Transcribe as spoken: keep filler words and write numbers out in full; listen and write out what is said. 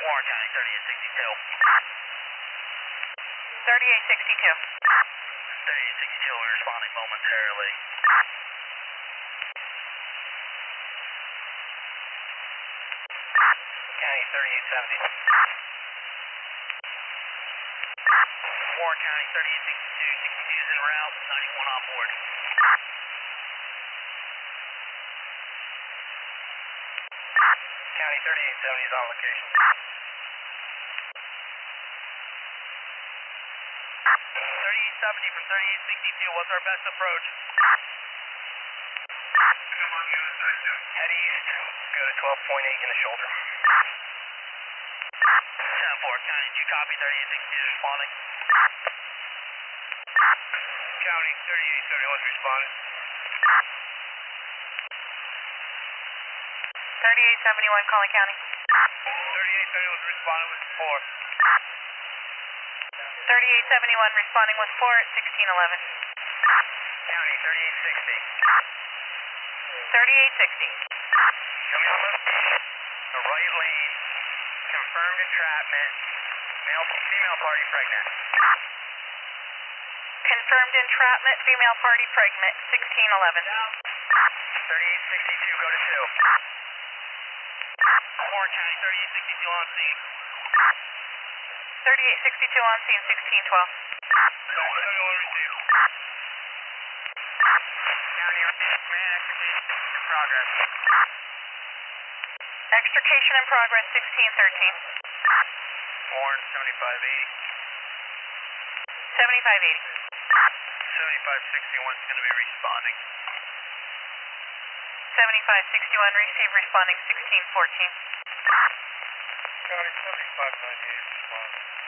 Warren County, thirty-eight sixty-two. thirty-eight sixty-two. thirty-eight sixty-two, we're responding momentarily. County, thirty-eight seventy. Warren County, thirty-eight sixty-two, sixty-two is en route, ninety-one on board. County, thirty-eight seventy is on location. thirty-eight seventy from thirty-eight sixty-two, what's our best approach? I'm on the other side, Joe. Head east, go to twelve point eight in the shoulder. ten four, County, do you copy? thirty-eight sixty-two is responding. County, thirty-eight seventy-one is responding. thirty-eight seventy-one calling county. thirty-eight seventy-one is responding with four. thirty-eight seventy-one responding with four at sixteen eleven. County, thirty-eight sixty. thirty-eight sixty. Show me on location. The right lane, confirmed entrapment, male, female party pregnant. Confirmed entrapment, female party pregnant, sixteen eleven. thirty-eight sixty-two, go to two. Warren County, thirty-eight sixty-two on scene. thirty-eight sixty-two on scene, sixteen twelve. thirty-eight seventy-one received. County, man, extrication in progress. Extrication in progress, sixteen thirteen. Warren, seventy-five eighty. seventy-five eighty. seventy-five sixty-one is going to be responding. seventy-five sixty-one receive responding sixteen fourteen. County, seventy-five ninety-eight is responding.